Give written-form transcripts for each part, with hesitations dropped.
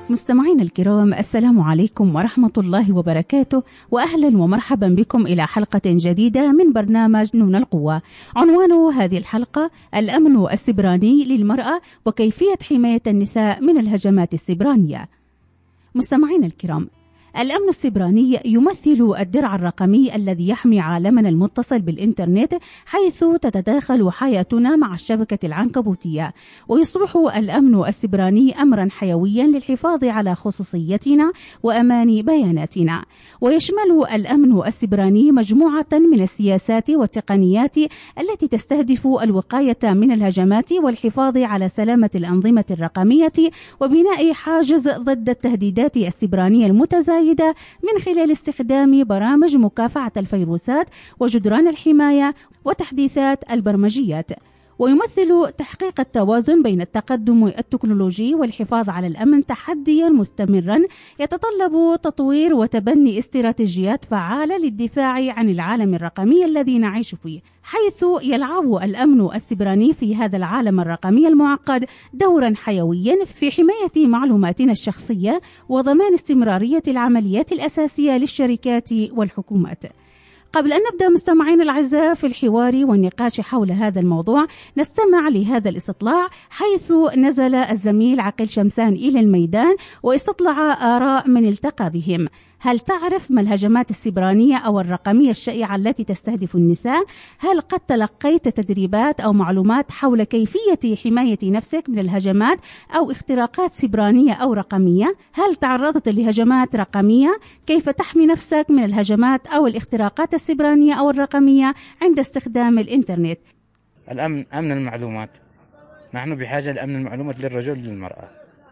مستمعينا الكرام، السلام عليكم ورحمة الله وبركاته، وأهلا ومرحبا بكم إلى حلقة جديدة من برنامج نون القوة. عنوان هذه الحلقة الأمن السبراني للمرأة وكيفية حماية النساء من الهجمات السبرانية. مستمعينا الكرام، الأمن السبراني يمثل الدرع الرقمي الذي يحمي عالمنا المتصل بالإنترنت، حيث تتداخل حياتنا مع الشبكة العنكبوتية، ويصبح الأمن السبراني أمرا حيويا للحفاظ على خصوصيتنا وأمان بياناتنا. ويشمل الأمن السبراني مجموعة من السياسات والتقنيات التي تستهدف الوقاية من الهجمات والحفاظ على سلامة الأنظمة الرقمية وبناء حاجز ضد التهديدات السبرانية المتزايدة من خلال استخدام برامج مكافحة الفيروسات وجدران الحماية وتحديثات البرمجيات. ويمثل تحقيق التوازن بين التقدم التكنولوجي والحفاظ على الأمن تحديا مستمرا يتطلب تطوير وتبني استراتيجيات فعالة للدفاع عن العالم الرقمي الذي نعيش فيه، حيث يلعب الأمن السبراني في هذا العالم الرقمي المعقد دورا حيويا في حماية معلوماتنا الشخصية وضمان استمرارية العمليات الأساسية للشركات والحكومات. قبل أن نبدأ مستمعين الأعزاء في الحوار والنقاش حول هذا الموضوع، نستمع لهذا الاستطلاع، حيث نزل الزميل عقيل شمسان إلى الميدان واستطلع آراء من التقى بهم. هل تعرف ما الهجمات السبرانية أو الرقمية الشائعة التي تستهدف النساء؟ هل قد تلقيت تدريبات أو معلومات حول كيفية حماية نفسك من الهجمات أو اختراقات سبرانية أو رقمية؟ هل تعرضت لهجمات رقمية؟ كيف تحمي نفسك من الهجمات أو الاختراقات السبرانية أو الرقمية عند استخدام الإنترنت؟ أمن المعلومات. نحن بحاجة لأمن المعلومات للرجل وللمرأة،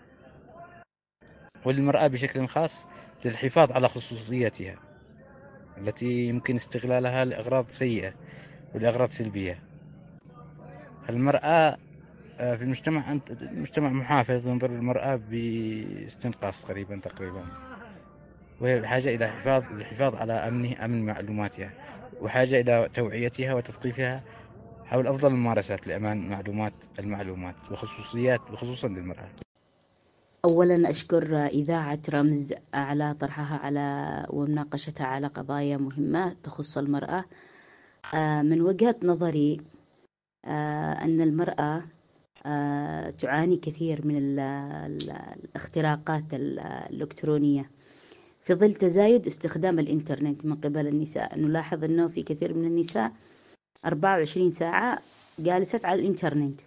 وللمرأة بشكل خاص للحفاظ على خصوصيتها التي يمكن استغلالها لأغراض سيئة ولأغراض سلبية. المرأة في المجتمع محافظ، ينظر للمرأة باستنقاص تقريبا، وهي بحاجة إلى الحفاظ على أمن معلوماتها، وحاجة إلى توعيتها وتثقيفها حول أفضل الممارسات لأمان المعلومات وخصوصيات وخصوصا للمرأة. أولا أشكر إذاعة رمز على طرحها ومناقشتها على قضايا مهمة تخص المرأة. من وجهة نظري أن المرأة تعاني كثير من الاختراقات الإلكترونية في ظل تزايد استخدام الإنترنت من قبل النساء. نلاحظ أنه في كثير من النساء 24 ساعة جالست على الإنترنت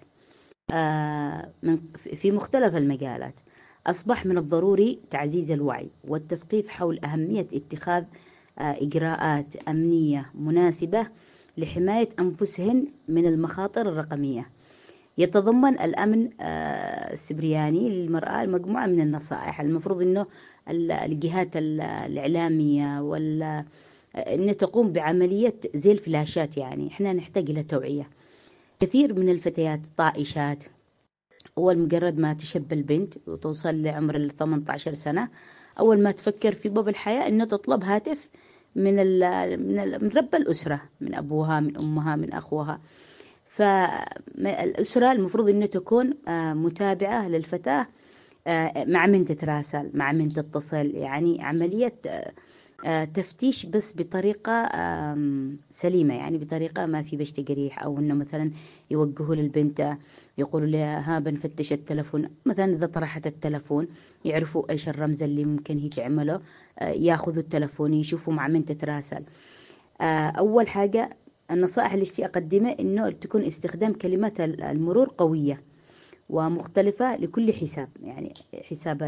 في مختلف المجالات. أصبح من الضروري تعزيز الوعي والتثقيف حول أهمية اتخاذ إجراءات أمنية مناسبة لحماية أنفسهن من المخاطر الرقمية. يتضمن الأمن السبراني للمرأة مجموعة من النصائح. المفروض أنه الجهات الإعلامية أن تقوم بعملية زي الفلاشات، يعني إحنا نحتاج إلى توعية. كثير من الفتيات طائشات، أول مجرد ما تشب البنت وتوصل لعمر 18 سنة، أول ما تفكر في باب الحياة أنه تطلب هاتف من رب الأسرة، من أبوها، من أمها، من أخوها. فالأسرة المفروض أنه تكون متابعة للفتاة، مع من تتراسل، مع من تتصل، يعني عملية تفتيش بس بطريقة سليمة، يعني بطريقة ما في بش تجريح، أو إنه مثلا يوجهوا للبنت يقولوا لها ها بنفتش التلفون، مثلا إذا طرحت التلفون يعرفوا إيش الرمز اللي ممكن هي تعمله، ياخذوا التلفون يشوفوا مع من تتراسل. أول حاجة النصائح اللي أقدمها إنه تكون استخدام كلمات المرور قوية ومختلفة لكل حساب، يعني حساب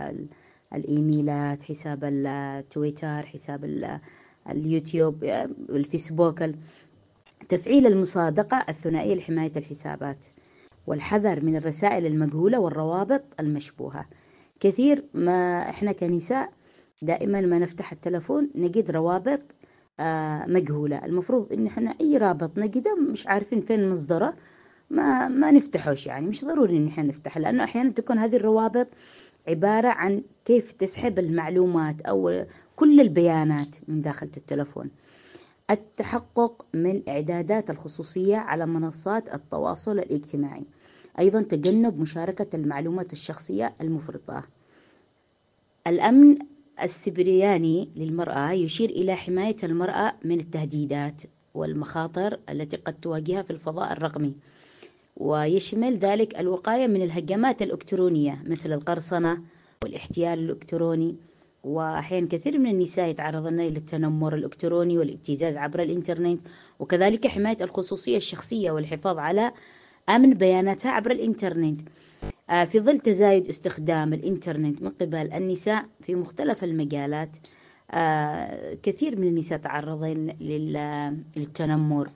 الإيميلات، حساب التويتر، حساب اليوتيوب، الفيسبوك. تفعيل المصادقة الثنائية لحماية الحسابات، والحذر من الرسائل المجهولة والروابط المشبوهة. كثير ما إحنا كنساء دائما ما نفتح التلفون نجد روابط مجهولة. المفروض إن إحنا أي رابط نجده مش عارفين فين مصدره ما نفتحوش، يعني مش ضروري إن إحنا نفتح، لأنه أحيانا تكون هذه الروابط عبارة عن كيف تسحب المعلومات أو كل البيانات من داخل التلفون. التحقق من إعدادات الخصوصية على منصات التواصل الاجتماعي. أيضا تجنب مشاركة المعلومات الشخصية المفرطة. الأمن السبرياني للمرأة يشير إلى حماية المرأة من التهديدات والمخاطر التي قد تواجهها في الفضاء الرقمي، ويشمل ذلك الوقاية من الهجمات الإلكترونية مثل القرصنة والاحتيال الإلكتروني. وأحيانا كثير من النساء يتعرضن للتنمر الإلكتروني والابتزاز عبر الإنترنت، وكذلك حماية الخصوصية الشخصية والحفاظ على أمن بياناتها عبر الإنترنت. في ظل تزايد استخدام الإنترنت من قبل النساء في مختلف المجالات، كثير من النساء تعرضن للتنمر،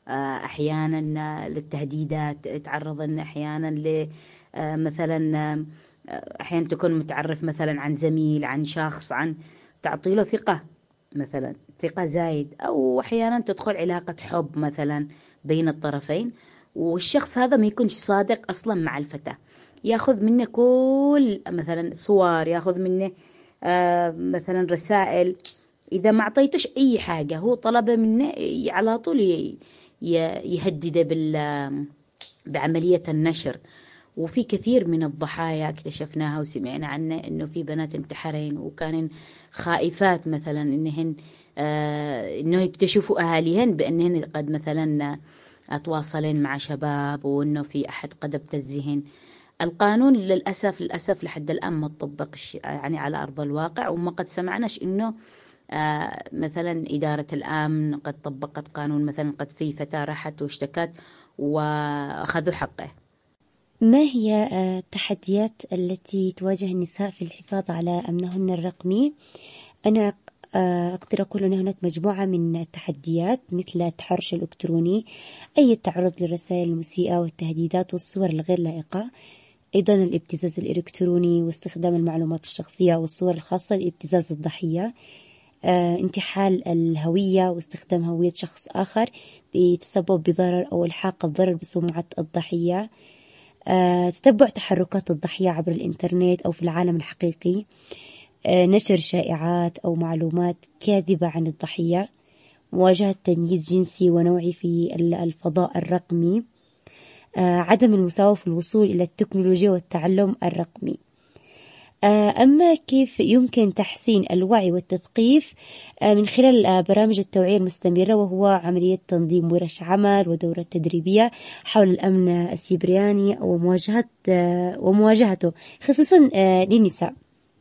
أحيانا للتهديدات، تعرضن أحيانا مثلا أحيانا تكون متعرف مثلا عن زميل، عن شخص، عن تعطيله ثقة مثلا، ثقة زايد، أو أحيانا تدخل علاقة حب مثلا بين الطرفين، والشخص هذا ما يكونش صادق أصلا مع الفتاة، ياخذ منه كل مثلا صور، ياخذ منه مثلا رسائل. إذا ما أعطيتش أي حاجة هو طلبه منه على طول يهدده بعملية النشر. وفي كثير من الضحايا اكتشفناها وسمعنا عنه إنه في بنات انتحرين وكانن خائفات مثلا إنه يكتشفوا أهاليهن بأنهن قد مثلا أتواصلين مع شباب، وإنه في أحد قد ابتزهن. القانون للأسف لحد الآن ما تطبق يعني على أرض الواقع، وما قد سمعناش إنه مثلا إدارة الأمن قد طبقت قانون، مثلا قد في فتاة راحت واشتكت وأخذوا حقه. ما هي التحديات التي تواجه النساء في الحفاظ على أمنهن الرقمي؟ أنا أقدر أقول أن هناك مجموعة من التحديات، مثل التحرش الإلكتروني، أي التعرض للرسائل المسيئة والتهديدات والصور الغير لائقة، أيضا الابتزاز الإلكتروني واستخدام المعلومات الشخصية والصور الخاصة لابتزاز الضحية، انتحال الهوية واستخدام هوية شخص آخر لتسبب بضرر أو إلحاق الضرر بسمعة الضحية، تتبع تحركات الضحية عبر الإنترنت أو في العالم الحقيقي، نشر شائعات أو معلومات كاذبة عن الضحية، مواجهة تمييز جنسي ونوعي في الفضاء الرقمي، عدم المساواة في الوصول إلى التكنولوجيا والتعلم الرقمي. أما كيف يمكن تحسين الوعي والتثقيف؟ من خلال برامج التوعية المستمرة، وهو عملية تنظيم ورش عمل ودورات تدريبية حول الأمن السيبراني ومواجهته خصوصا للنساء،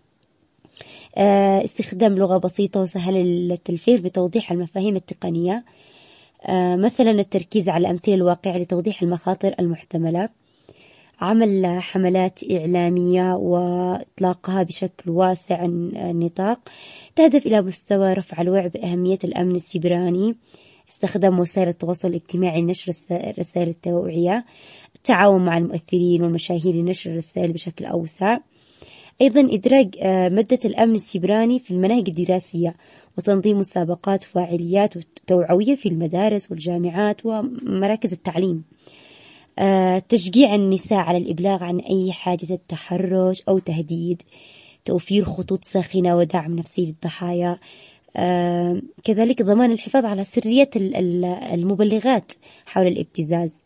استخدام لغة بسيطة وسهلة الفهم بتوضيح المفاهيم التقنية، مثلا التركيز على الأمثلة الواقعية لتوضيح المخاطر المحتملة، عمل حملات إعلامية وإطلاقها بشكل واسع النطاق تهدف إلى مستوى رفع الوعي بأهمية الأمن السيبراني، استخدام وسائل التواصل الاجتماعي لنشر رسائل التوعية، التعاون مع المؤثرين والمشاهير لنشر الرسائل بشكل أوسع، أيضا إدراج مادة الأمن السيبراني في المناهج الدراسية وتنظيم مسابقات وفعاليات توعوية في المدارس والجامعات ومراكز التعليم، تشجيع النساء على الإبلاغ عن أي حادثة تحرش أو تهديد، توفير خطوط ساخنة ودعم نفسي للضحايا، كذلك ضمان الحفاظ على سرية المبلغات حول الابتزاز،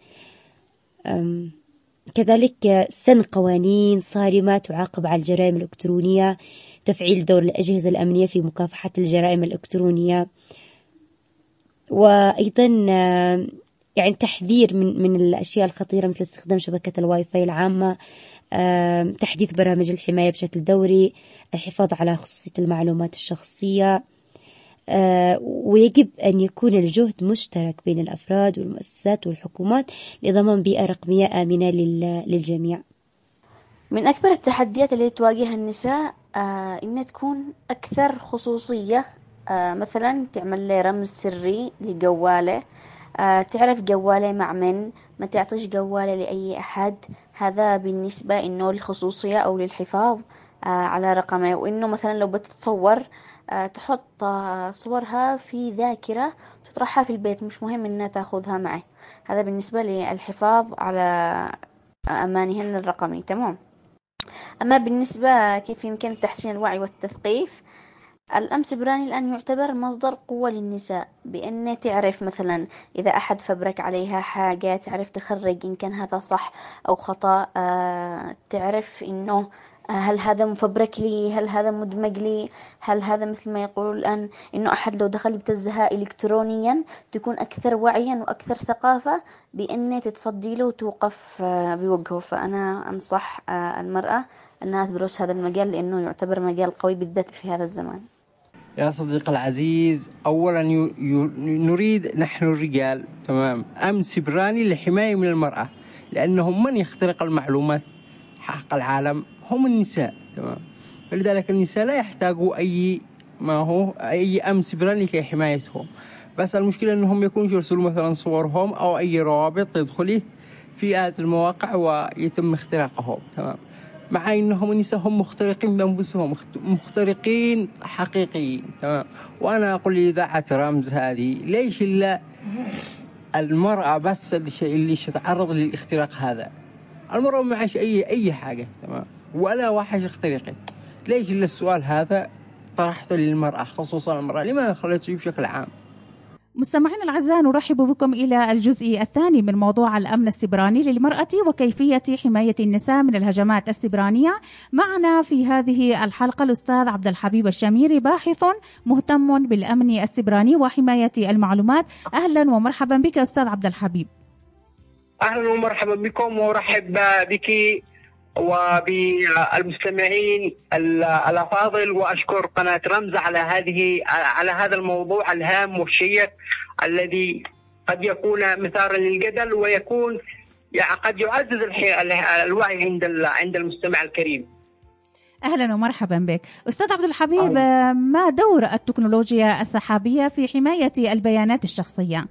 كذلك سن قوانين صارمة تعاقب على الجرائم الإلكترونية، تفعيل دور الأجهزة الأمنية في مكافحة الجرائم الإلكترونية، وأيضا يعني تحذير من الأشياء الخطيرة مثل استخدام شبكة الواي فاي العامة، تحديث برامج الحماية بشكل دوري، الحفاظ على خصوصية المعلومات الشخصية، ويجب أن يكون الجهد مشترك بين الأفراد والمؤسسات والحكومات لضمان بيئة رقمية آمنة للجميع. من أكبر التحديات اللي تواجه النساء إنها تكون أكثر خصوصية، مثلا تعمل لي رمز سري لجواله، تعرف جواله مع من، ما تعطيش جواله لأي أحد. هذا بالنسبة إنه للخصوصية أو للحفاظ على رقمه. وإنه مثلا لو بتتصور تحط صورها في ذاكرة تطرحها في البيت، مش مهم إنها تأخذها معه. هذا بالنسبة للحفاظ على أمانهن الرقمي. تمام. أما بالنسبة كيف يمكن تحسين الوعي والتثقيف، الأمن السيبراني الآن يعتبر مصدر قوة للنساء، بأن تعرف مثلا إذا أحد فبرك عليها حاجة تعرف تخرج إن كان هذا صح أو خطأ، تعرف إنه هل هذا مفبرك لي؟ هل هذا مدمج لي؟ هل هذا مثل ما يقول الآن إنه أحد لو دخل يبتزها إلكترونيا تكون أكثر وعيا وأكثر ثقافة بإن تتصدي له وتوقف بوجهه. فأنا أنصح المرأة أنها تدرس هذا المجال لأنه يعتبر مجال قوي بالذات في هذا الزمان. يا صديقي العزيز، أولا نريد نحن الرجال تمام أمن سيبراني لحماية من المرأة، لأنهم من يخترق المعلومات حق العالم هم النساء تمام. فلذلك النساء لا يحتاجوا أي أمن سيبراني كحمايتهم، بس المشكلة أنهم يكونوا يرسلوا مثلا صورهم أو أي روابط تدخلي في هذه المواقع ويتم اختراقهم تمام. مع أنهم النساء هم مخترقين بأنفسهم، مخترقين حقيقيين تمام. وأنا أقول لإذاعة رمز هذه ليش إلا المرأة بس اللي تتعرض للاختراق هذا؟ المرأة ما عاش أي حاجة تمام، ولا واحد يخترقه. ليش إلا السؤال هذا طرحته للمرأة، خصوصا المرأة، لما خلته بشكل عام؟ مستمعينا الأعزاء، نرحب بكم إلى الجزء الثاني من موضوع الأمن السيبراني للمرأة وكيفية حماية النساء من الهجمات السيبرانية. معنا في هذه الحلقة الأستاذ عبد الحبيب الشميري، باحث مهتم بالأمن السيبراني وحماية المعلومات. أهلا ومرحبا بك أستاذ عبد الحبيب. أهلا ومرحبا بكم، وأرحب بك وبالمستمعين الأفاضل، وأشكر قناة رمز على هذا الموضوع الهام والشيق الذي قد يكون مثارا للجدل ويكون قد يعزز الوعي عند المستمع الكريم. أهلا ومرحبا بك أستاذ عبد الحبيب. ما دور التكنولوجيا السحابية في حماية البيانات الشخصية؟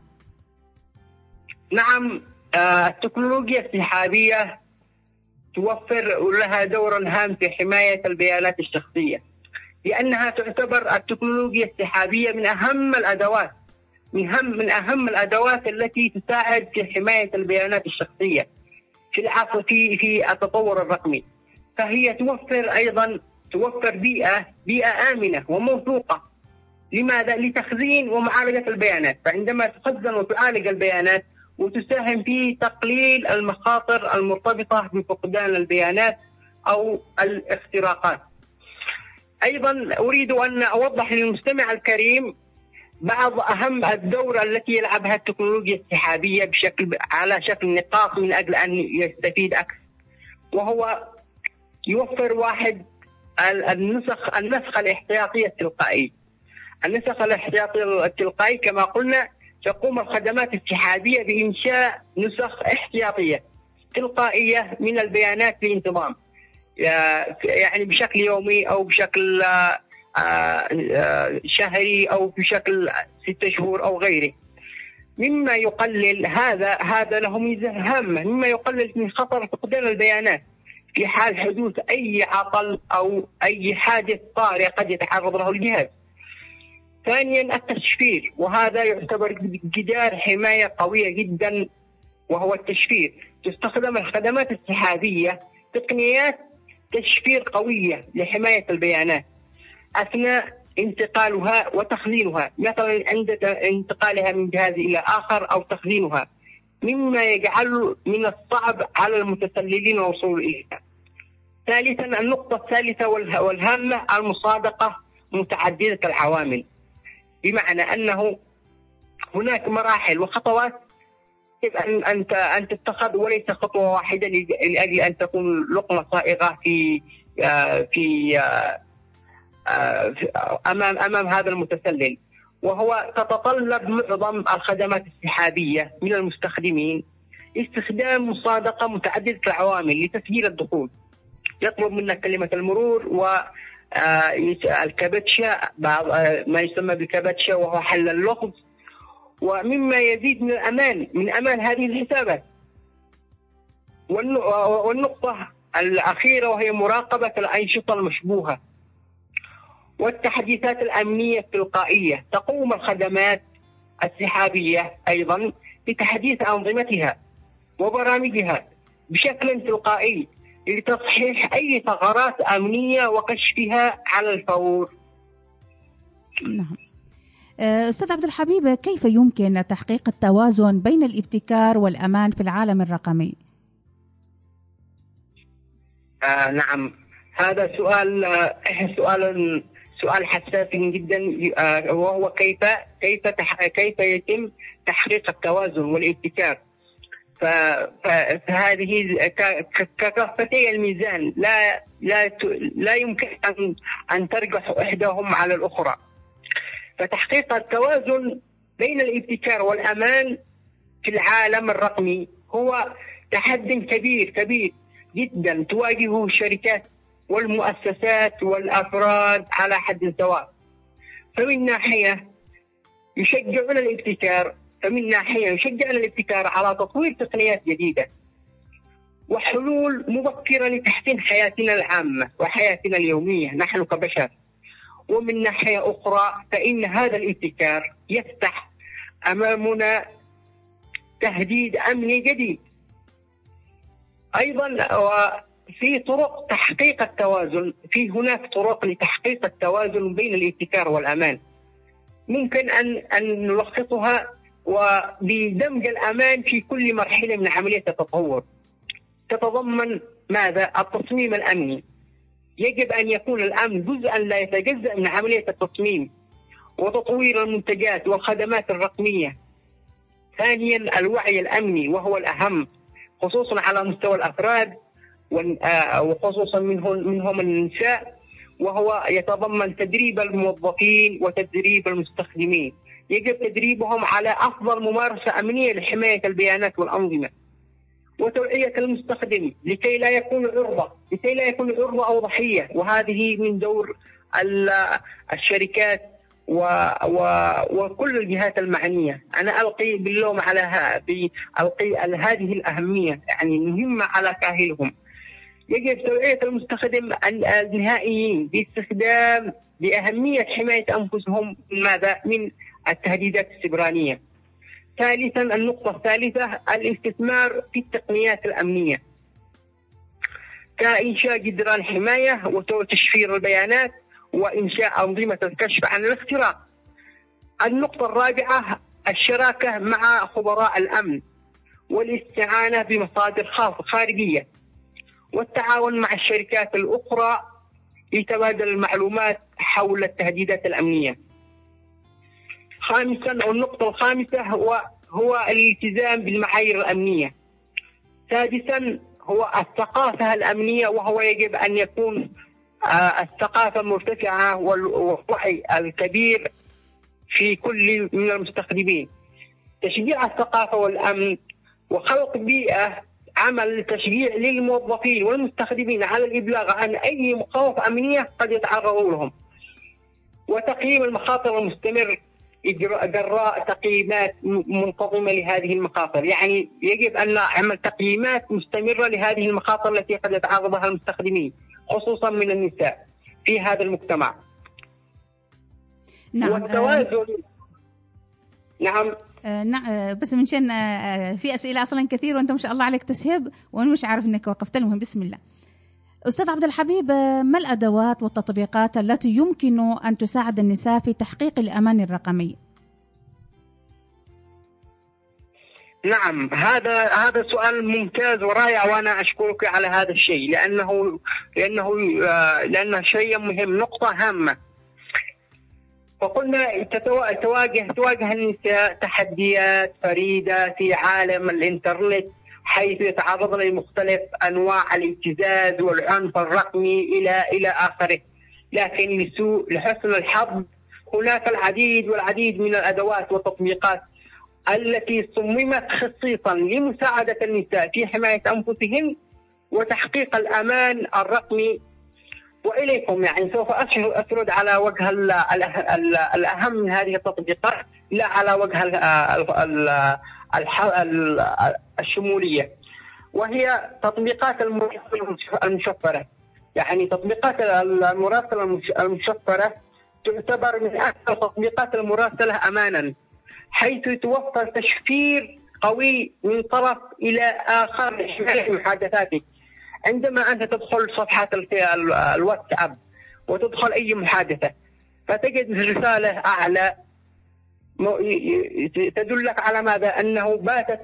نعم، التكنولوجيا السحابية توفر لها دور هام في حماية البيانات الشخصية، لأنها تعتبر التكنولوجيا السحابية من أهم الأدوات التي تساعد في حماية البيانات الشخصية في العصر في التطور الرقمي. فهي توفر بيئة آمنة وموثوقة. لماذا؟ لتخزين ومعالجة البيانات. فعندما تخزن وتعالج البيانات وتساهم في تقليل المخاطر المرتبطة بفقدان البيانات أو الاختراقات. أيضا أريد أن أوضح للمستمع الكريم بعض أهم الدور التي يلعبها التكنولوجيا السحابية على شكل نقاط من أجل أن يستفيد أكثر، وهو يوفر النسخ الاحتياطي التلقائي. النسخ الاحتياطي التلقائي كما قلنا تقوم الخدمات السحابية بإنشاء نسخ احتياطية تلقائية من البيانات بانتظام، يعني بشكل يومي أو بشكل شهري أو بشكل 6 شهور أو غيره، مما يقلل هذا له ميزة هامة، مما يقلل من خطر فقدان البيانات في حال حدوث أي عطل أو أي حادث طارئ قد يتعرض له الجهاز. ثانيا التشفير، وهذا يعتبر جدار حماية قوية جدا، وهو التشفير. تستخدم الخدمات السحابية تقنيات تشفير قوية لحماية البيانات أثناء انتقالها وتخزينها، مثلا عند انتقالها من جهاز إلى آخر أو تخزينها، مما يجعل من الصعب على المتسللين الوصول إليها. ثالثا النقطة الثالثة والهامة المصادقة متعددة العوامل، بمعنى أنه هناك مراحل وخطوات أن تتخذ وليس خطوة واحدة لأجل أن تكون لقمة صائغة في أمام هذا المتسلل. وهو تتطلب معظم الخدمات السحابية من المستخدمين استخدام مصادقة متعددة العوامل لتسجيل الدخول. يطلب منك كلمة المرور والكابتشا، ما يسمى بالكابتشا وهو حل اللغز، ومما يزيد من أمان هذه الحسابات. والنقطة الأخيرة وهي مراقبة الأنشطة المشبوهة والتحديثات الأمنية التلقائية. تقوم الخدمات السحابية أيضا بتحديث أنظمتها وبرامجها بشكل تلقائي لتصحيح أي ثغرات أمنية وكشفها على الفور. نعم. أستاذ عبد الحبيب، كيف يمكن تحقيق التوازن بين الابتكار والأمان في العالم الرقمي؟ نعم، هذا سؤال حساس جدا، وهو كيف يتم تحقيق التوازن والابتكار. فهذه ككفتي الميزان لا يمكن أن ترجح إحداهما على الأخرى. فتحقيق التوازن بين الابتكار والأمان في العالم الرقمي هو تحدي كبير جدا تواجهه الشركات والمؤسسات والأفراد على حد سواء. فمن ناحية يشجعنا الابتكار على تطوير تقنيات جديدة وحلول مبكرة لتحسين حياتنا العامة وحياتنا اليومية نحن كبشر. ومن ناحية أخرى فإن هذا الابتكار يفتح أمامنا تهديد أمني جديد. أيضا في طرق تحقيق التوازن، هناك طرق لتحقيق التوازن بين الابتكار والأمان، ممكن أن نلخصها وبدمج الأمان في كل مرحلة من عملية التطور. تتضمن ماذا؟ التصميم الأمني. يجب أن يكون الأمن جزءا لا يتجزأ من عملية التصميم وتطوير المنتجات والخدمات الرقمية. ثانيا الوعي الأمني، وهو الأهم خصوصا على مستوى الأفراد وخصوصا منهم النساء، وهو يتضمن تدريب الموظفين وتدريب المستخدمين. يجب تدريبهم على أفضل ممارسة أمنية لحماية البيانات والأنظمة، وتوعية المستخدم لكي لا يكون عرضة أو ضحية. وهذه من دور الشركات وكل الجهات المعنية. أنا ألقي باللوم على هذه الأهمية، يعني مهمة على كاهلهم. يجب توعية المستخدم النهائيين بأهمية حماية أنفسهم من التهديدات السيبرانية. ثالثا، النقطة الثالثة الاستثمار في التقنيات الأمنية كإنشاء جدران حماية وتشفير البيانات وإنشاء أنظمة الكشف عن الاختراق. النقطة الرابعة الشراكة مع خبراء الأمن والاستعانة بمصادر خارجية والتعاون مع الشركات الأخرى لتبادل المعلومات حول التهديدات الأمنية. خامسا، النقطة الخامسة هو الالتزام بالمعايير الأمنية. سادسا هو الثقافة الأمنية، وهو يجب أن يكون الثقافة المرتفعة والوعي الكبير في كل من المستخدمين. تشجيع الثقافة والأمن وخلق بيئة عمل تشجيع للموظفين والمستخدمين على الإبلاغ عن أي مخاوف أمنية قد يتعرضوا لهم، وتقييم المخاطر المستمر جراء تقييمات منتظمة لهذه المخاطر. يعني يجب أن نعمل تقييمات مستمرة لهذه المخاطر التي قد يتعرض لها المستخدمين خصوصا من النساء في هذا المجتمع. نعم. والتوازن. نعم. بس منشان في أسئلة أصلا كثير وأنت ما شاء الله عليك تسهب وأنا مش عارف أنك وقفت. المهم بسم الله. أستاذ عبد الحبيب، ما الأدوات والتطبيقات التي يمكن أن تساعد النساء في تحقيق الأمان الرقمي؟ نعم، هذا سؤال ممتاز ورائع، وأنا أشكرك على هذا الشيء لأنه شيء مهم، نقطة هامة. فقلنا تواجه النساء تحديات فريدة في عالم الإنترنت، حيث يتعرضن لمختلف أنواع الابتزاز والعنف الرقمي إلى آخره. لكن لحسن الحظ هناك العديد من الأدوات والتطبيقات التي صممت خصيصا لمساعدة النساء في حماية أنفسهن وتحقيق الأمان الرقمي. وإليكم يعني سوف أسرد على وجه الأهم من هذه التطبيقات، لا على وجه الشمولية، وهي تطبيقات المراسلة المشفرة. يعني تطبيقات المراسلة المشفرة تعتبر من أكثر تطبيقات المراسلة أمانا، حيث يتوفر تشفير قوي من طرف إلى آخر لحماية محادثاتك. عندما أنت تدخل صفحة الواتساب وتدخل أي محادثة فتجد رسالة أعلى تدلك على ماذا؟ أنه باتت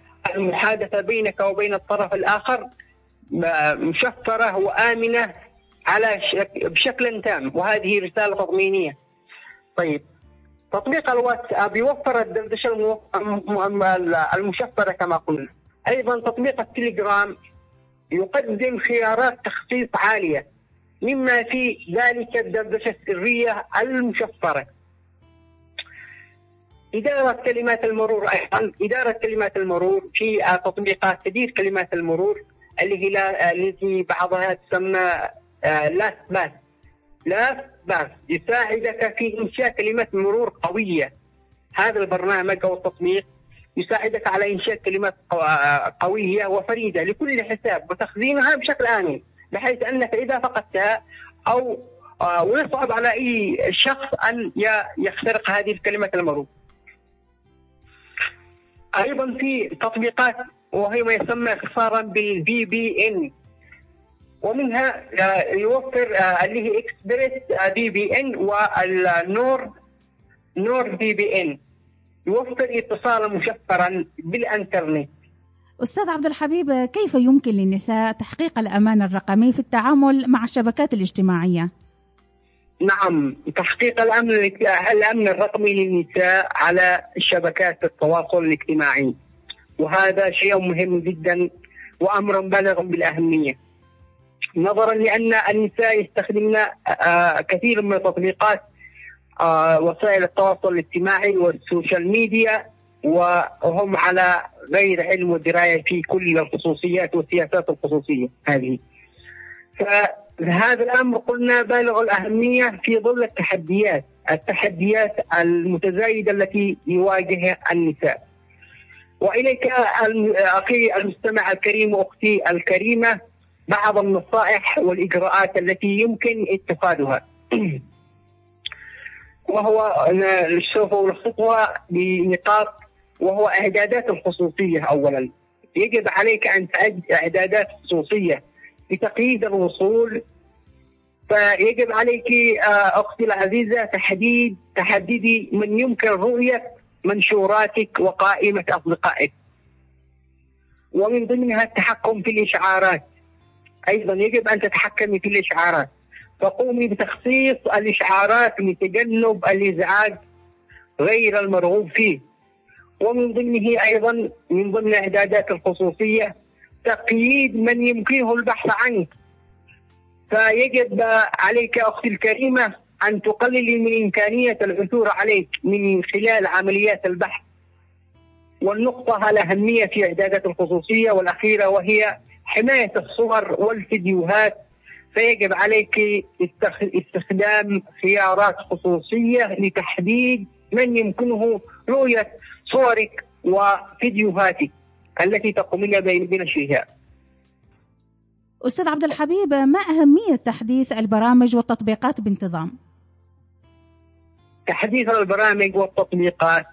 المحادثة بينك وبين الطرف الآخر مشفرة وآمنة بشكل تام، وهذه رسالة تضمينية. طيب، تطبيق الواتساب يوفر الدردشة المشفرة كما قلنا. أيضا تطبيق التليجرام يقدم خيارات تخصيص عالية، مما في ذلك الدردشة السرية المشفرة. إدارة كلمات المرور، أيضا إدارة كلمات المرور في تطبيقات تدير كلمات المرور التي بعضها تسمى لاست باس يساعدك في إنشاء كلمات مرور قوية. هذا البرنامج أو التطبيق يساعدك على إنشاء كلمات قوية وفريدة لكل حساب وتخزينها بشكل آمن، بحيث أنك إذا فقدتها أو ويصعب على أي شخص أن يخترق هذه الكلمات المرور. أيضا في تطبيقات وهي ما يسمى اختصارا بالVPN، ومنها يوفر اللي هي اكسبريس VPN والنورد VPN، يوفر اتصالا مشفرا بالانترنت. أستاذ عبد الحبيب، كيف يمكن للنساء تحقيق الأمان الرقمي في التعامل مع الشبكات الاجتماعية؟ نعم، تحقيق الأمن الرقمي للنساء على شبكات التواصل الاجتماعي، وهذا شيء مهم جدا وأمر بالغ بالأهمية، نظرا لأن النساء يستخدمن كثير من تطبيقات وسائل التواصل الاجتماعي والسوشيال ميديا، وهم على غير علم ودراية في كل الخصوصيات والسياسات الخصوصية هذه. فهذا الأمر قلنا بالغ الأهمية في ظل التحديات المتزايدة التي يواجهها النساء. وإليك أخي المستمع الكريم وأختي الكريمة بعض النصائح والإجراءات التي يمكن اتخاذها، وهو سوف ألخصها بنقاط، وهو إعدادات الخصوصية. أولا، يجب عليك أن تعد إعدادات خصوصية لتقييد الوصول. فيجب عليك أختي العزيزة تحددي من يمكن رؤية منشوراتك وقائمة أصدقائك، ومن ضمنها التحكم في الإشعارات. أيضا يجب أن تتحكمي في الإشعارات، فقومي بتخصيص الإشعارات لتجنب الإزعاج غير المرغوب فيه. ومن ضمنه أيضا من ضمن إعدادات الخصوصية تقييد من يمكنه البحث عنك. فيجب عليك أختي الكريمة أن تقللي من إمكانية العثور عليك من خلال عمليات البحث. والنقطة الأهمية في إعدادات الخصوصية والأخيرة وهي حماية الصور والفيديوهات. فيجب عليك استخدام خيارات خصوصية لتحديد من يمكنه رؤية صورك وفيديوهاتك التي تقومين بنشرها. أستاذ عبد الحبيب، ما أهمية تحديث البرامج والتطبيقات بانتظام؟ تحديث البرامج والتطبيقات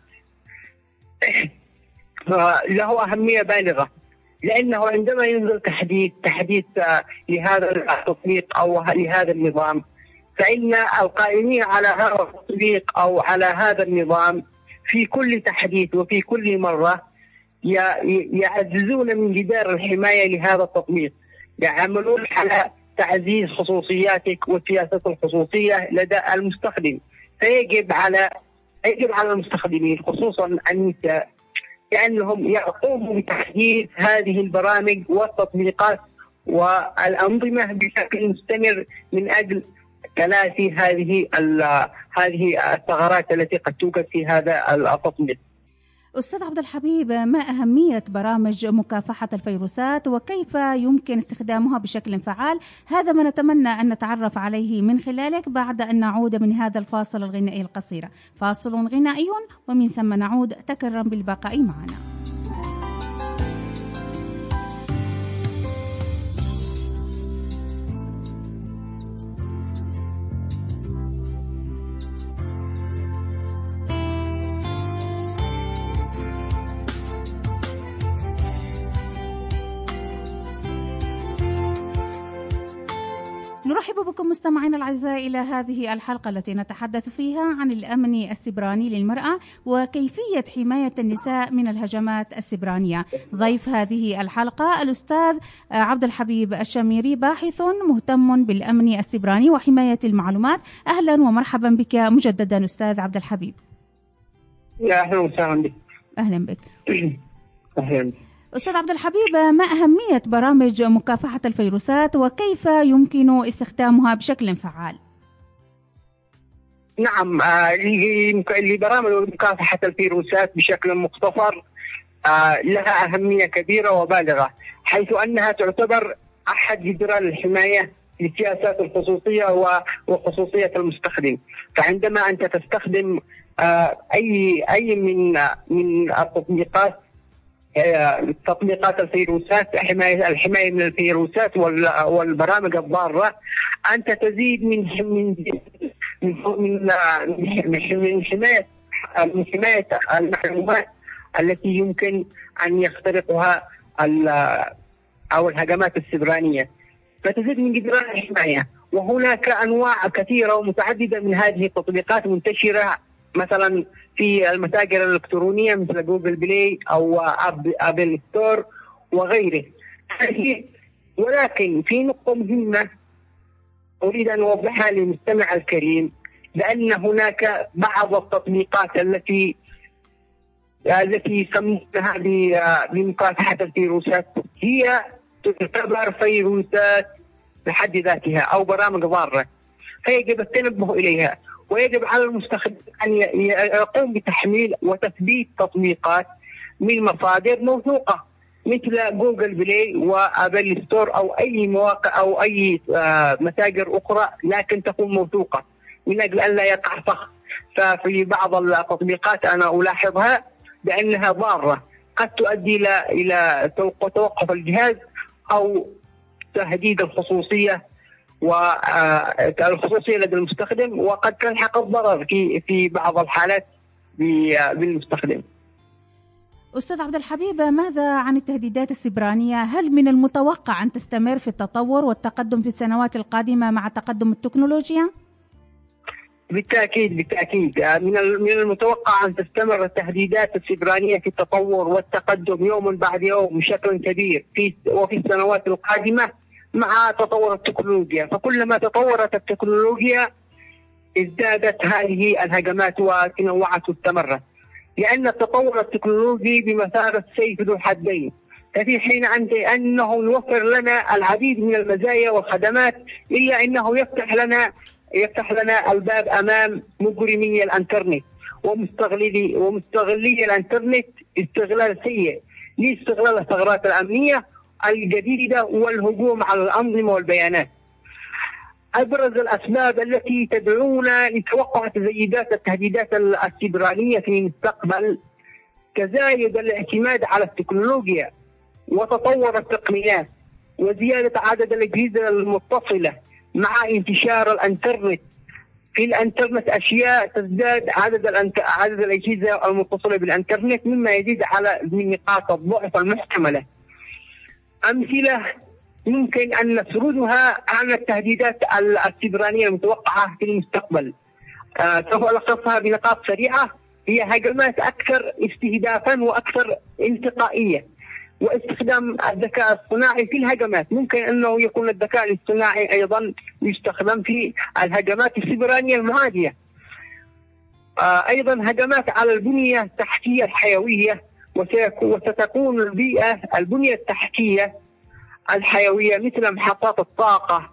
له أهمية بالغة، لأنه عندما ينزل تحديث لهذا التطبيق أو لهذا النظام، فإن القائمين على هذا التطبيق أو على هذا النظام في كل تحديث وفي كل مرة يعززون من جدار الحماية لهذا التطبيق، يعملون على تعزيز خصوصياتك والسياسات الخصوصية لدى المستخدم. فيجب على المستخدمين خصوصا النساء لأنهم يقوموا بتحديث هذه البرامج والتطبيقات والأنظمة بشكل مستمر من أجل تلافي هذه الثغرات التي قد توجد في هذا التطبيق. أستاذ عبد الحبيب، ما أهمية برامج مكافحة الفيروسات وكيف يمكن استخدامها بشكل فعال؟ هذا ما نتمنى أن نتعرف عليه من خلالك بعد أن نعود من هذا الفاصل الغنائي القصير. فاصل غنائي ومن ثم نعود. تكرم بالبقاء معنا. نرحب بكم مستمعينا الأعزاء إلى هذه الحلقة التي نتحدث فيها عن الأمن السبراني للمرأة وكيفية حماية النساء من الهجمات السبرانية. ضيف هذه الحلقة الأستاذ عبد الحبيب الشميري، باحث مهتم بالأمن السبراني وحماية المعلومات. أهلا ومرحبا بك مجددا أستاذ عبد الحبيب. يا أهلا وسهلا بك. أهلا بك. أهلا. أستاذ عبد الحبيب، ما أهمية برامج مكافحة الفيروسات وكيف يمكن استخدامها بشكل فعال؟ نعم، لبرامج مكافحة الفيروسات بشكل مختصر لها أهمية كبيرة وبالغة، حيث أنها تعتبر أحد جدران الحماية للسياسات الخصوصية وخصوصية المستخدم. فعندما أنت تستخدم أي من التطبيقات، تطبيقات الفيروسات، الحماية من الفيروسات والبرامج الضارة، أنت تزيد من حماية المعلومات التي يمكن أن يخترقها أو الهجمات السبرانية، فتزيد من جدران الحماية. وهناك أنواع كثيرة ومتعددة من هذه التطبيقات منتشرة مثلا في المتاجر الإلكترونية مثل جوجل بلاي أو أبل ستور وغيره. ولكن في نقطة مهمة أريد أن أوضحها للمستمع الكريم، لأن هناك بعض التطبيقات التي يسمونها بمكافحة الفيروسات هي تعتبر فيروسات بحد ذاتها أو برامج ضارة، فيجب التنبه إليها. ويجب على المستخدم أن يقوم بتحميل وتثبيت تطبيقات من مصادر موثوقة مثل جوجل بلاي وأبل ستور أو أي مواقع أو أي متاجر أخرى، لكن تكون موثوقة من أجل أن لا يقع فخ. ففي بعض التطبيقات أنا ألاحظها بأنها ضارة، قد تؤدي إلى توقف الجهاز أو تهديد الخصوصية والخصوصية لدى المستخدم، وقد تلحق الضرر في بعض الحالات بالمستخدم. أستاذ عبد الحبيب، ماذا عن التهديدات السبرانية؟ هل من المتوقع أن تستمر في التطور والتقدم في السنوات القادمة مع تقدم التكنولوجيا؟ بالتأكيد من المتوقع أن تستمر التهديدات السبرانية في التطور والتقدم يوما بعد يوم بشكل كبير وفي السنوات القادمة مع تطور التكنولوجيا. فكلما تطورت التكنولوجيا ازدادت هذه الهجمات وتنوعت واستمرت، لأن التطور التكنولوجي بمثابة سيف ذو حدين. ففي حين أنه يوفر لنا العديد من المزايا والخدمات، إلا أنه يفتح لنا الباب أمام مجرمي الإنترنت ومستغلي الإنترنت استغلال سيء لاستغلال الثغرات الأمنية الجديدة والهجوم على الأنظمة والبيانات. أبرز الأسباب التي تدعونا لتوقع تزايدات التهديدات السبرانية في المستقبل تزايد الاعتماد على التكنولوجيا وتطور التقنيات وزيادة عدد الأجهزة المتصلة مع انتشار الإنترنت. في الإنترنت أشياء تزداد عدد الأجهزة المتصلة بالإنترنت، مما يزيد من نقاط الضعف المحتملة. أمثلة يمكن أن نسردها عن التهديدات السبرانية المتوقعة في المستقبل. سوف ألخصها بنقاط سريعة. هي هجمات أكثر استهدافا وأكثر انتقائية، واستخدام الذكاء الصناعي في الهجمات. ممكن أنه يكون الذكاء الاصطناعي أيضا يستخدم في الهجمات السبرانية المعادية. أيضا هجمات على البنية التحتية الحيوية، وستكون البنية التحتية الحيوية مثل محطات الطاقة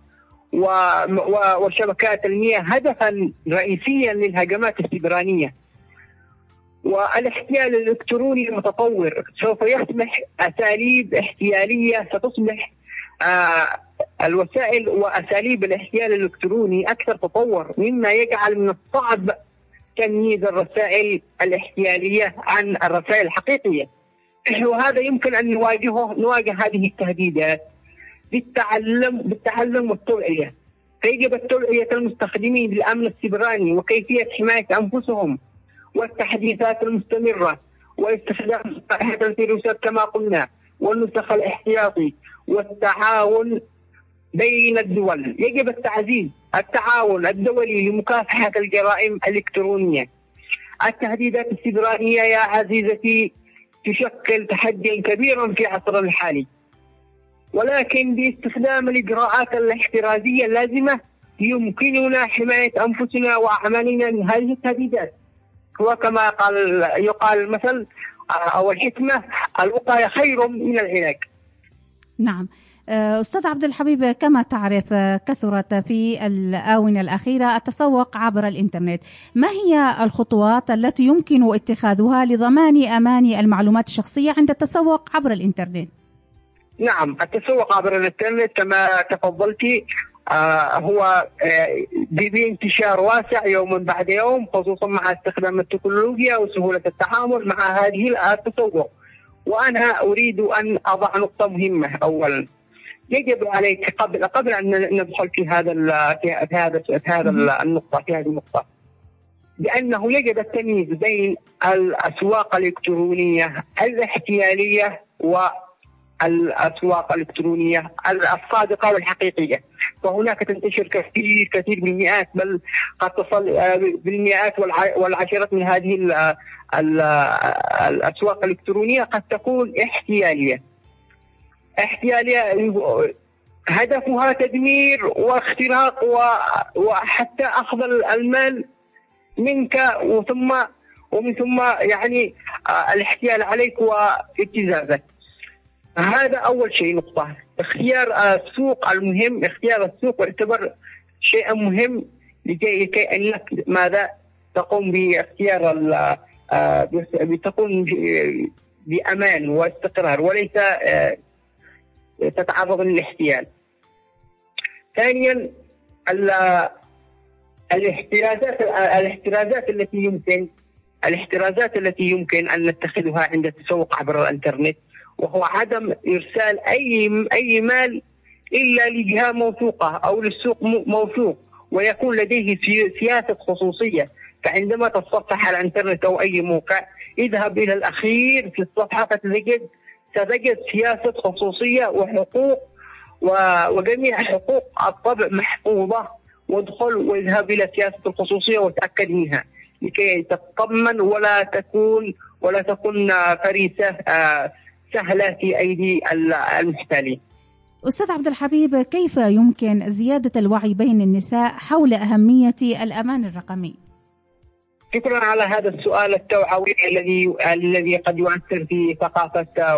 وشبكات المياه هدفا رئيسيا للهجمات السبرانية. والاحتيال الإلكتروني المتطور سوف يسمح أساليب احتيالية، ستصبح الوسائل وأساليب الاحتيال الإلكتروني أكثر تطور، مما يجعل من الصعب تمييز الرسائل الاحتيالية عن الرسائل الحقيقية. وهذا يمكن أن نواجه هذه التهديدات بالتعلم والتوعية. فيجب التوعية المستخدمين بالأمن السبراني وكيفية حماية أنفسهم والتحديثات المستمرة واستخدام مكافحة الفيروسات كما قلنا والنسخ الاحتياطي والتعاون بين الدول. يجب التعزيز التعاون الدولي لمكافحة الجرائم الإلكترونية. التهديدات السيبرانية يا عزيزتي تشكل تحديا كبيرا في عصرنا الحالي، ولكن باستخدام الإجراءات الاحترازية اللازمة يمكننا حماية أنفسنا وأعمالنا من هذه التهديدات. وكما يقال المثل أو الحكمة: الوقاية خير من العلاج. نعم أستاذ عبد الحبيب، كما تعرف كثرت في الآونة الأخيرة التسوق عبر الإنترنت. ما هي الخطوات التي يمكن اتخاذها لضمان أمان المعلومات الشخصية عند التسوق عبر الإنترنت؟ نعم، التسوق عبر الإنترنت كما تفضلتي هو بانتشار واسع يوما بعد يوم، خصوصا مع استخدام التكنولوجيا وسهولة التعامل مع هذه التسوق. وأنا أريد أن أضع نقطة مهمة. أولا، يجب عليك قبل أن ندخل في هذه النقطة بأنه يجب التمييز بين الأسواق الإلكترونية الاحتيالية والأسواق الإلكترونية الصادقة والحقيقية. فهناك تنتشر كثير بالمئات، بل قد تصل بالمئات والعشرات من هذه الأسواق الإلكترونية قد تكون احتيالية هدفها تدمير واختراق وحتى أخذ المال منك ومن ثم يعني الاحتيال عليك وابتزازك. هذا أول شيء نقطة. اختيار السوق المهم، اختيار السوق يعتبر شيئا مهم لكي أنك ماذا تقوم باختيار بتقوم بأمان واستقرار وليس تتعرض للاحتيال. ثانيا، الاحترازات التي يمكن أن نتخذها عند التسوق عبر الإنترنت، وهو عدم إرسال أي مال إلا لجهة موثوقة أو للسوق موثوق ويكون لديه سياسة خصوصية. فعندما تتصفح على الإنترنت أو أي موقع، اذهب إلى الأخير في الصفحة ستجد سياسة خصوصية وحقوق وجميع حقوق الطبع محفوظة. وادخل واذهب إلى سياسة الخصوصية وتأكد منها لكي تطمن ولا تكون فريسة سهلة في أيدي المحتالين. أستاذ عبد الحبيب، كيف يمكن زيادة الوعي بين النساء حول أهمية الأمان الرقمي؟ شكرا على هذا السؤال التوعوي الذي قد يؤثر في ثقافة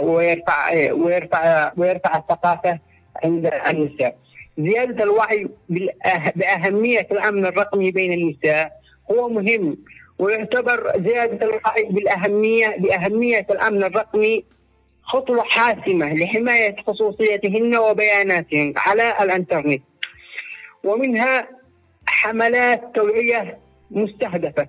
ويرفع الثقافة عند النساء. زيادة الوعي بأهمية الأمن الرقمي بين النساء هو مهم، ويعتبر زيادة الوعي بأهمية الأمن الرقمي خطوة حاسمة لحماية خصوصيتهن وبياناتهن على الإنترنت. ومنها حملات توعية مستهدفة،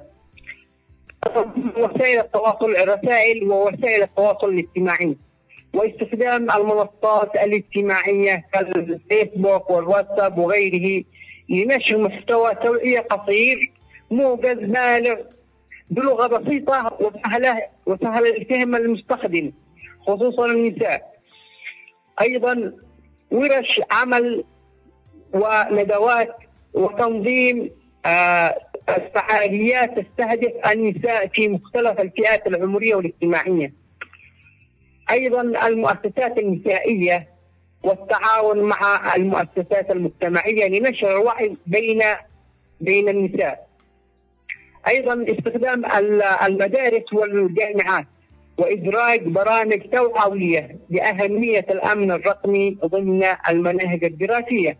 رسائل ووسائل التواصل الاجتماعي، واستخدام المنصات الاجتماعية كالفيسبوك والواتساب وغيره لنشر محتوى توعية قصير موجز بالغ بلغة بسيطة وسهلة الفهم المستخدم خصوصا النساء. أيضا ورش عمل وندوات وتنظيم فعاليات تستهدف النساء في مختلف الفئات العمرية والاجتماعية. أيضا المؤسسات النسائية والتعاون مع المؤسسات المجتمعية لنشر الوعي بين النساء. أيضا استخدام المدارس والجامعات وإدراج برامج توعوية بأهمية الأمن الرقمي ضمن المناهج الدراسية.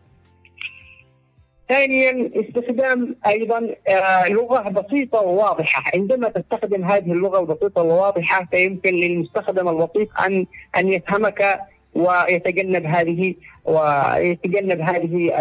ثانيا، استخدام أيضا لغة بسيطة وواضحة. عندما تستخدم هذه اللغة البسيطة والواضحة فيمكن للمستخدم البسيط أن يفهمك ويتجنب هذه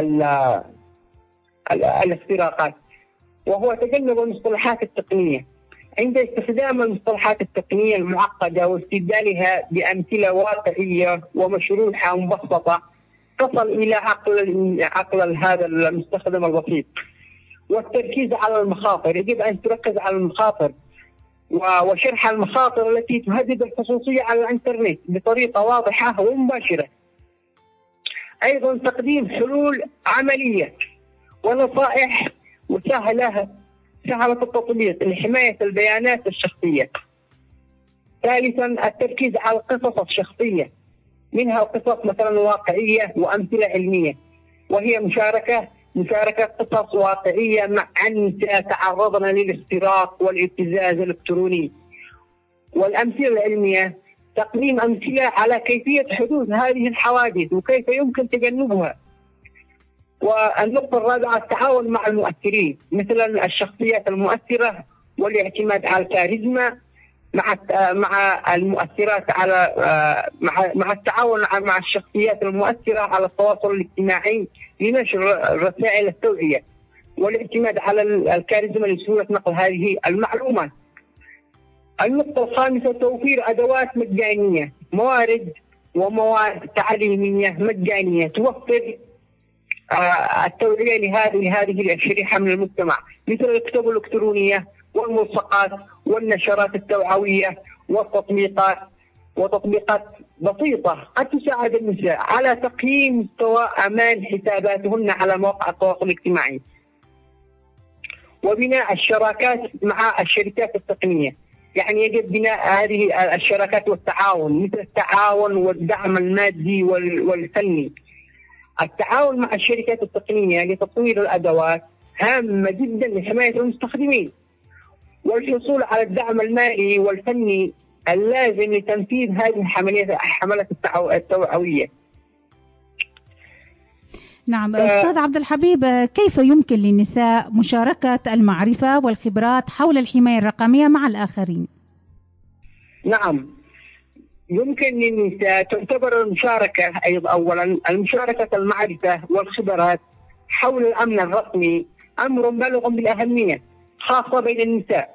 الاختراقات، وهو تجنب المصطلحات التقنية. عند استخدام المصطلحات التقنية المعقدة واستبدالها بأمثلة واقعية ومشروحة ومبسطة تصل إلى عقل هذا المستخدم البسيط. والتركيز على المخاطر، يجب أن تركز على المخاطر وشرح المخاطر التي تهدد الخصوصية على الإنترنت بطريقة واضحة ومباشرة. أيضا تقديم حلول عملية ونصائح سهلة التطبيق لحماية البيانات الشخصية. ثالثا التركيز على القصص الشخصية، منها قصص مثلا واقعية وأمثلة علمية، وهي مشاركة قصص واقعية عن نساء تعرضن للاختراق والابتزاز الإلكتروني. والأمثلة العلمية تقديم أمثلة على كيفية حدوث هذه الحوادث وكيف يمكن تجنبها. والنقطة الرابعة التعاون مع المؤثرين، مثلا الشخصيات المؤثرة والاعتماد على الكاريزما مع المؤثرات على مع التعاون مع الشخصيات المؤثرة على التواصل الاجتماعي لنشر رسائل التوعية، والاعتماد على الكاريزما لسهولة نقل هذه المعلومات. النقطة الخامسة توفير أدوات مجانية، مواد تعليمية مجانية توفر التوعية لهذه الشريحة من المجتمع، مثل الكتب الإلكترونية والملصقات والنشرات التوعوية وتطبيقات بسيطة قد تساعد النساء على تقييم مستوى أمان حساباتهن على مواقع التواصل الاجتماعي. وبناء الشراكات مع الشركات التقنية، يعني يجب بناء هذه الشراكات والتعاون، مثل التعاون والدعم المادي والفني. التعاون مع الشركات التقنية لتطوير الأدوات هامة جدا لحماية المستخدمين، والحصول على الدعم المالي والفني اللازم لتنفيذ هذه الحملات التوعوية. نعم أستاذ عبد الحبيب، كيف يمكن للنساء مشاركة المعرفة والخبرات حول الحماية الرقمية مع الآخرين؟ نعم، يمكن للنساء تعتبر المشاركة أيضا أولا المشاركة المعرفة والخبرات حول الأمن الرقمي أمر بالغ بالأهمية خاصة بين النساء.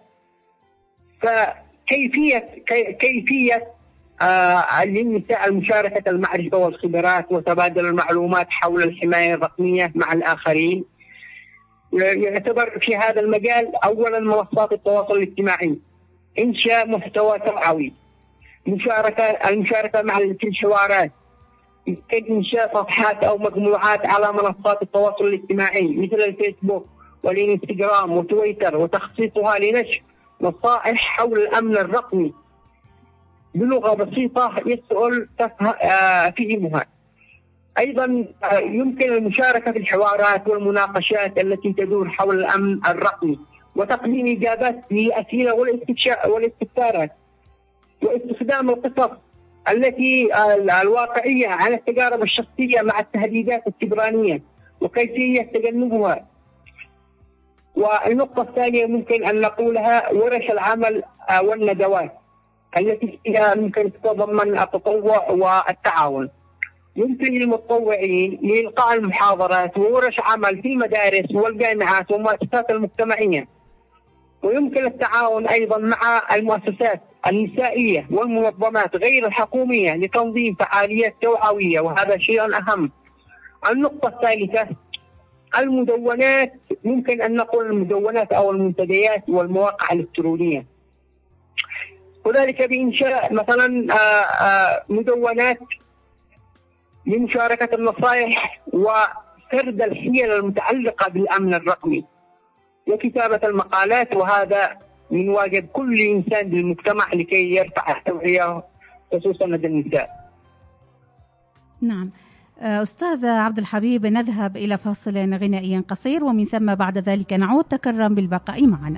فكيفية للنساء المشاركة المعرفة والخبرات وتبادل المعلومات حول الحماية الرقمية مع الآخرين، يعتبر في هذا المجال أولا منصات التواصل الاجتماعي، إنشاء محتوى توعوي، المشاركة مع في الحوارات، إنشاء صفحات أو مجموعات على منصات التواصل الاجتماعي مثل الفيسبوك والإنستغرام وتويتر، وتخصيصها لنشر نصائح حول الأمن الرقمي بلغة بسيطة يسهل فهمها. أيضا يمكن المشاركة في الحوارات والمناقشات التي تدور حول الأمن الرقمي، وتقديم إجابات للأسئلة والاستفسارات، واستخدام القصص التي الواقعية عن التجارب الشخصية مع التهديدات السيبرانية وكيفية تجنبها. والنقطة الثانية ممكن أن نقولها ورش العمل والندوات التي فيها ممكن تتضمن التطوع والتعاون. يمكن للمتطوعين لإلقاء المحاضرات وورش عمل في المدارس والجامعات والمؤسسات المجتمعية، ويمكن التعاون أيضا مع المؤسسات النسائية والمنظمات غير الحكومية لتنظيم فعاليات توعوية، وهذا شيء أهم. النقطة الثالثة المدونات، ممكن أن نقول المدونات أو المنتديات والمواقع الإلكترونية، وذلك بإنشاء مثلا مدونات لمشاركة النصائح وسرد الحيل المتعلقة بالأمن الرقمي وكتابة المقالات، وهذا من واجب كل إنسان بالمجتمع لكي يرفع التوعية خصوصا لدى النساء. نعم أستاذ عبد الحبيب، نذهب إلى فاصل غنائي قصير ومن ثم بعد ذلك نعود. تكرم بالبقاء معنا.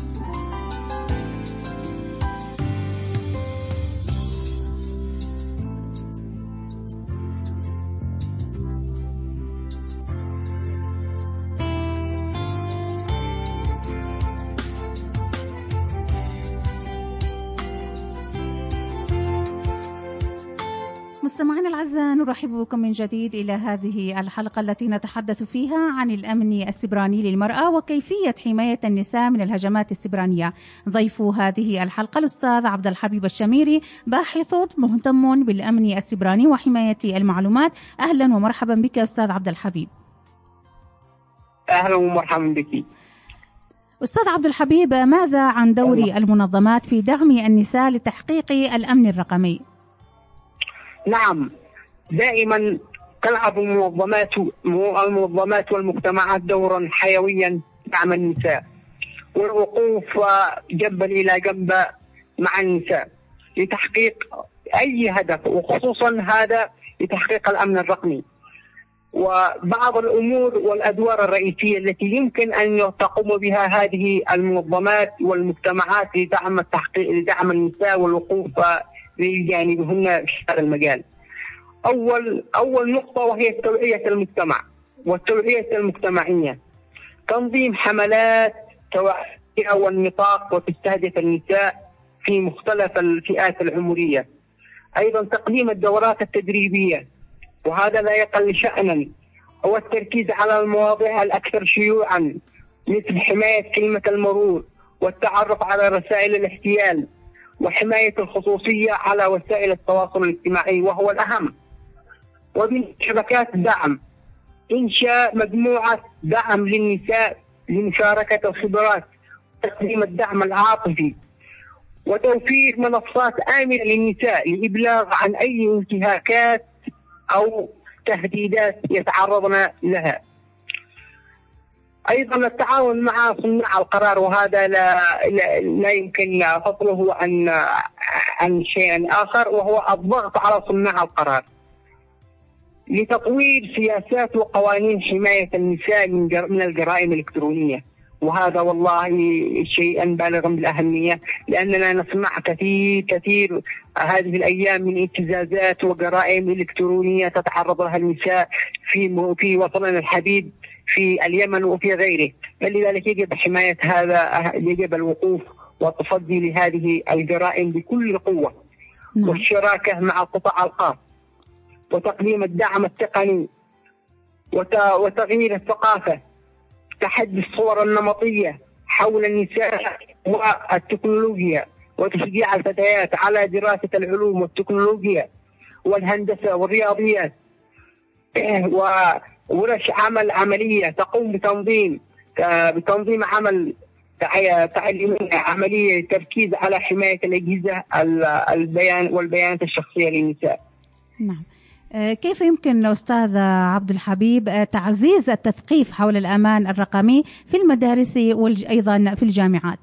مستمعينا الأعزاء، نرحب بكم من جديد إلى هذه الحلقة التي نتحدث فيها عن الأمن السيبراني للمرأة وكيفية حماية النساء من الهجمات السيبرانية. ضيف هذه الحلقة الأستاذ عبد الحبيب الشميري، باحث مهتم بالأمن السيبراني وحماية المعلومات. أهلا ومرحبا بك أستاذ عبد الحبيب. أهلا ومرحبا بك أستاذ عبد الحبيب، ماذا عن دور المنظمات في دعم النساء لتحقيق الأمن الرقمي؟ نعم، دائما تلعب المنظمات والمجتمعات دورا حيويا دعم النساء والوقوف جنبا إلى جنب مع النساء لتحقيق أي هدف، وخصوصا هذا لتحقيق الأمن الرقمي. وبعض الأمور والأدوار الرئيسية التي يمكن أن تقوم بها هذه المنظمات والمجتمعات لدعم النساء والوقوف بجانبهن في هذا المجال. أول نقطة وهي توعية المجتمع والتوعية المجتمعية، تنظيم حملات توعية والنطاق وتستهدف النساء في مختلف الفئات العمرية. أيضا تقديم الدورات التدريبية، وهذا لا يقل شأنا، والتركيز على المواضيع الأكثر شيوعا مثل حماية كلمة المرور والتعرف على رسائل الاحتيال وحماية الخصوصية على وسائل التواصل الاجتماعي وهو الأهم. ومن شبكات الدعم إنشاء مجموعة دعم للنساء لمشاركة الخبرات، تقديم الدعم العاطفي، وتوفير منصات آمنة للنساء للإبلاغ عن أي انتهاكات أو تهديدات يتعرضن لها. أيضا التعاون مع صناع القرار، وهذا لا يمكن فصله عن شيء آخر، وهو الضغط على صناع القرار لتطوير سياسات وقوانين حماية النساء من الجرائم الإلكترونية. وهذا والله شيئا بالغا بالأهمية، لأننا نسمع كثير هذه الأيام من ابتزازات وجرائم إلكترونية تتعرض لها النساء في وطننا الحبيب في اليمن وفي غيره. فلذلك يجب حماية هذا، يجب الوقوف والتصدي لهذه الجرائم بكل قوة، والشراكة مع القطاع الخاص، وتقديم الدعم التقني وتغيير الثقافة، تحدي الصور النمطية حول النساء والتكنولوجيا، وتشجيع الفتيات على دراسة العلوم والتكنولوجيا والهندسة والرياضيات، وورش عمل عملية تقوم بتنظيم عمل تعليمية عملية، التركيز على حماية الأجهزة والبيانات الشخصية للنساء. نعم. كيف يمكن أستاذ عبد الحبيب تعزيز التثقيف حول الأمان الرقمي في المدارس وأيضا في الجامعات؟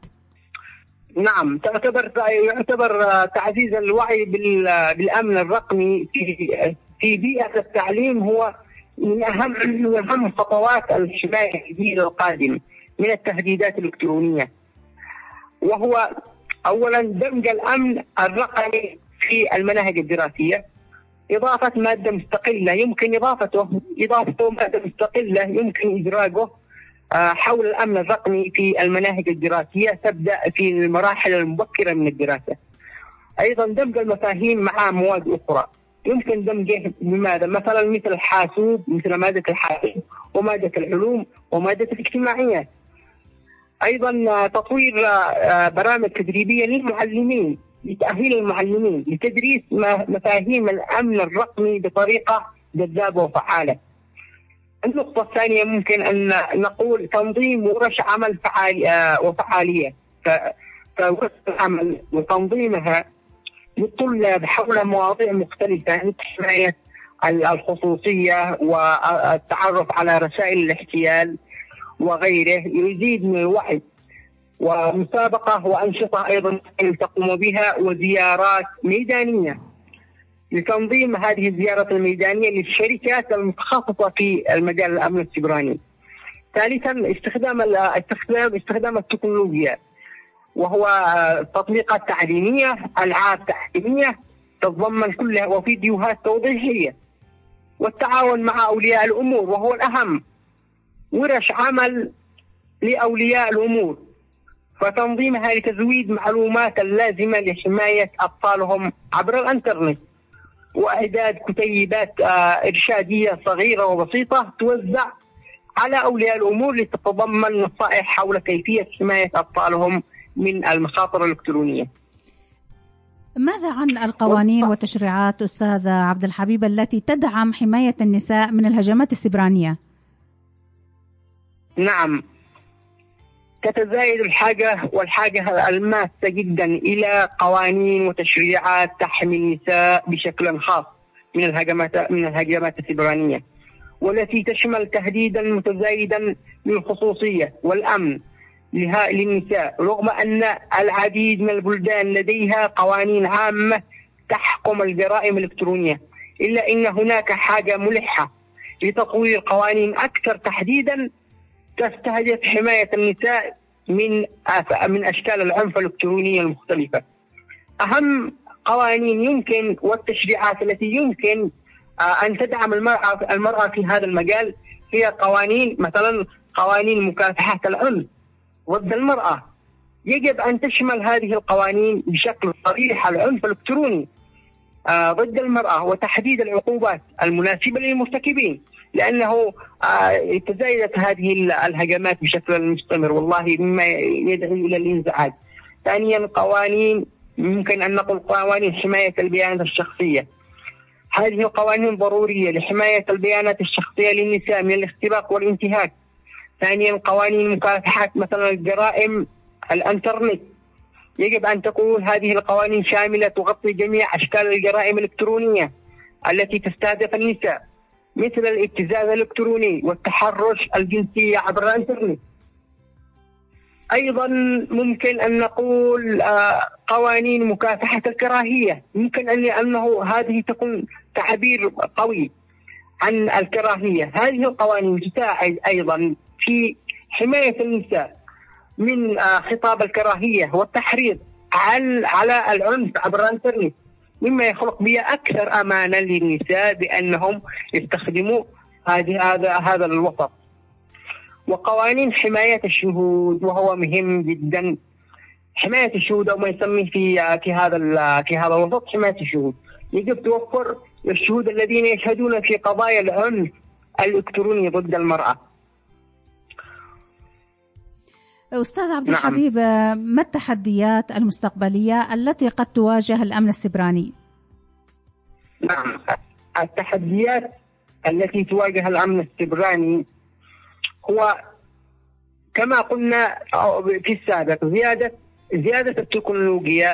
نعم، يعتبر تعزيز الوعي بالأمن الرقمي في بيئة التعليم هو من أهم خطوات الحماية في الجيل القادم من التهديدات الإلكترونية، وهو أولا دمج الأمن الرقمي في المناهج الدراسية، إضافة مادة مستقلة يمكن إضافته مادة مستقلة يمكن إدراجه حول الأمن الرقمي في المناهج الدراسية تبدأ في المراحل المبكرة من الدراسة. أيضا دمج المفاهيم مع مواد أخرى يمكن دمجه بماذا؟ مثلا مثل الحاسوب، مثل مادة الحاسوب ومادة العلوم ومادة الاجتماعيات. أيضا تطوير برامج تدريبية للمعلمين لتأهيل المعلمين لتدريس مفاهيم الأمن الرقمي بطريقة جذابة وفعالة. النقطة الثانية ممكن أن نقول تنظيم ورش عمل وفعالية، فورش العمل وتنظيمها للطلاب حول مواضيع مختلفة مثل حماية الخصوصية والتعرف على رسائل الاحتيال وغيره، يزيد من الوعي، ومسابقة وأنشطة أيضا تقوم بها، وزيارات ميدانية لتنظيم هذه الزيارات الميدانية للشركات المتخصصة في المجال الأمن السيبراني. ثالثا استخدام التكنولوجيا، وهو تطبيقات تعليمية، ألعاب تعليمية تتضمن كلها وفيديوهات توضيحية، والتعاون مع أولياء الأمور وهو الأهم، ورش عمل لأولياء الأمور فتنظيمها لتزويد معلومات اللازمة لحماية أطفالهم عبر الإنترنت، وإعداد كتيبات إرشادية صغيرة وبسيطة توزع على أولياء الأمور لتتضمن نصائح حول كيفية حماية أطفالهم من المخاطر الإلكترونية. ماذا عن القوانين والتشريعات أستاذ عبد الحبيب التي تدعم حماية النساء من الهجمات السيبرانية؟ نعم، تتزايد والحاجة الماسة جدا إلى قوانين وتشريعات تحمي النساء بشكل خاص من الهجمات السبرانية، والتي تشمل تهديدا متزايدا للخصوصية والأمن للنساء، رغم أن العديد من البلدان لديها قوانين عامة تحكم الجرائم الإلكترونية، إلا أن هناك حاجة ملحة لتطوير قوانين أكثر تحديدا تستهدف حماية النساء من أشكال العنف الإلكتروني المختلفة. أهم قوانين يمكن والتشريعات التي يمكن أن تدعم المرأة في هذا المجال هي قوانين، مثلا قوانين مكافحة العنف ضد المرأة. يجب أن تشمل هذه القوانين بشكل صريح العنف الإلكتروني ضد المرأة، وتحديد العقوبات المناسبة للمرتكبين، لأنه تزايدت هذه الهجمات بشكل مستمر والله مما يدعو إلى الانزعاج. ثانيا، قوانين ممكن أن نقول قوانين حماية البيانات الشخصية. هذه القوانين ضرورية لحماية البيانات الشخصية للنساء من الاختراق والانتهاك. ثانيا، قوانين مكافحة مثلا الجرائم الانترنت، يجب أن تكون هذه القوانين شاملة تغطي جميع أشكال الجرائم الإلكترونية التي تستهدف النساء، مثل الابتزاز الإلكتروني والتحرش الجنسي عبر الانترنت. أيضا ممكن أن نقول قوانين مكافحة الكراهية، ممكن أنه هذه تكون تعبير قوي عن الكراهية. هذه القوانين تساعد أيضا في حماية النساء من خطاب الكراهية والتحريض على العنف عبر الانترنت، مما يخلق بيئة أكثر أمانا للنساء بأنهم يستخدموا هذا الوسط. وقوانين حماية الشهود، وهو مهم جدا. حماية الشهود أو ما يسميه في هذا الوسط حماية الشهود، يجب توفر الشهود الذين يشهدون في قضايا العنف الإلكتروني ضد المرأة. أستاذ عبد الحبيب، ما التحديات المستقبلية التي قد تواجه الأمن السبراني؟ نعم، التحديات التي تواجه الأمن السبراني هو كما قلنا في السابق زيادة التكنولوجيا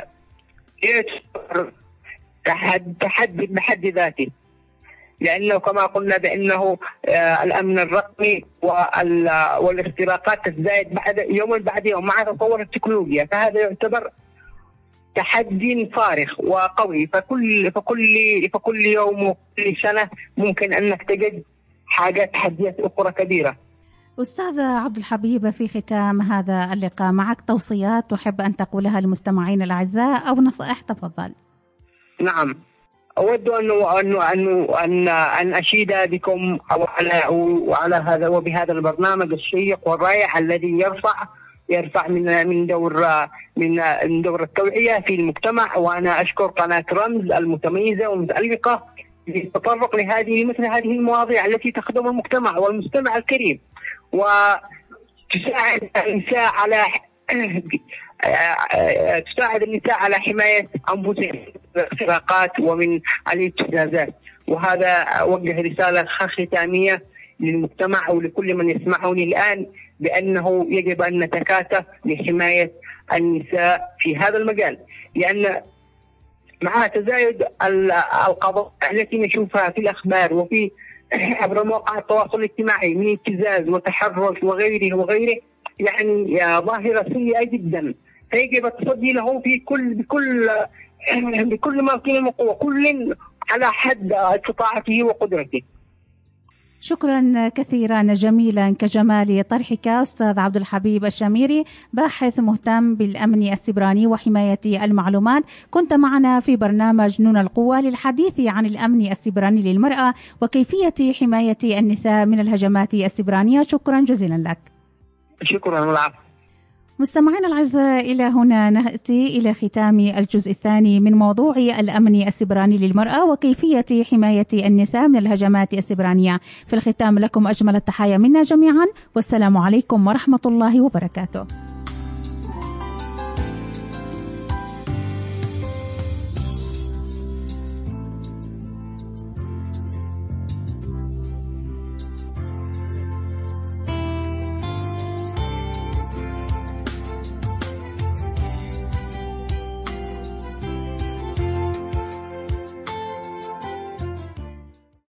تحدي بحد ذاته، لأنه كما قلنا بأنه الأمن الرقمي والاختراقات تزداد يوما بعد يوم مع تطور التكنولوجيا، فهذا يعتبر تحدي صارخ وقوي. فكل يوم وكل سنة ممكن أنك تجد تحديات أخرى كبيرة. أستاذ عبد الحبيب، في ختام هذا اللقاء معك توصيات تحب أن تقولها للمستمعين الأعزاء أو نصائح؟ تفضل. نعم، أود أن أشيد بكم وعلى هذا وبهذا البرنامج الشيق والرائع الذي يرفع من دور التوعية في المجتمع. وأنا أشكر قناة رمز المتميزة والمتألقة للتطرق مثل هذه المواضيع التي تخدم المجتمع والمستمع الكريم، وتساعد النساء على حماية أنفسهم من الاختراقات ومن الابتزازات. وهذا أوجه رسالة ختامية للمجتمع ولكل من يسمعني الآن بأنه يجب أن نتكاتف لحماية النساء في هذا المجال، لأن مع تزايد القضايا التي نشوفها في الأخبار وفي عبر مواقع التواصل الاجتماعي من ابتزاز وتحرش وغيره يعني ظاهرة سيئة جدا، فيجب التصدي له بكل ما فيه من قوة، كل على حد استطاعته وقدرته. شكرا كثيرا جميلا كجمال طرحك أستاذ عبد الحبيب الشميري، باحث مهتم بالأمن السبراني وحماية المعلومات. كنت معنا في برنامج نون القوة للحديث عن الأمن السبراني للمرأة وكيفية حماية النساء من الهجمات السبرانية. شكرا جزيلا لك. شكرا والعفو. مستمعينا الأعزاء، إلى هنا نأتي إلى ختام الجزء الثاني من موضوع الأمن السبراني للمرأة وكيفية حماية النساء من الهجمات السبرانية. في الختام لكم أجمل التحايا منا جميعا، والسلام عليكم ورحمة الله وبركاته.